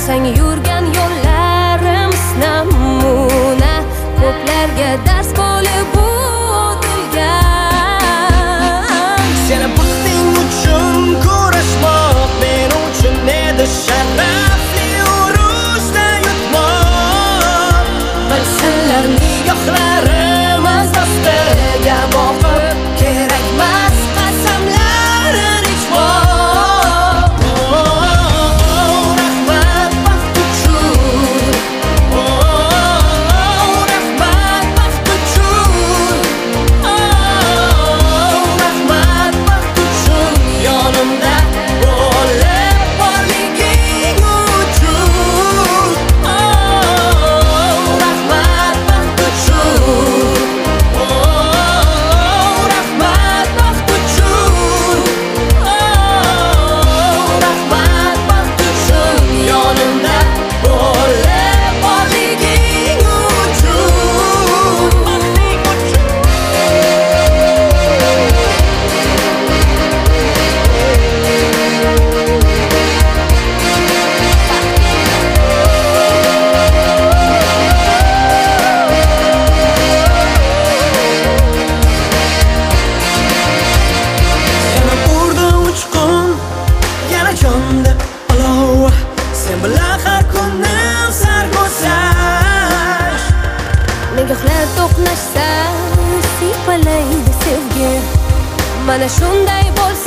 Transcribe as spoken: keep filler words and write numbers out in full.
Qilsang yurgan yo'llarimiz namuna, ko'plarga dars bo'lib o'tilgan. Seni baxting uchun kurashmoq men uchun edi sharafli urushda yutmoq. Bilsinlar nigohlarimiz dostiga boqib, kerakmas qasamlarni ichmoq. Rahmat baxt uchun, rahmat baxt uchun, rahmat baxt uchun, yonimda bo'lib borliging uchun. Rahmat baxt uchun, rahmat baxt uchun, rahmat baxt uchun, yonimda bo'lib borliging uchun. Yana urdi uchqun, yana jonda olov. Sen bilan har kunim sarguzasht. Nigohlar to'qnashsa, siypalaydi sevgi. Mana shunday bo'lsa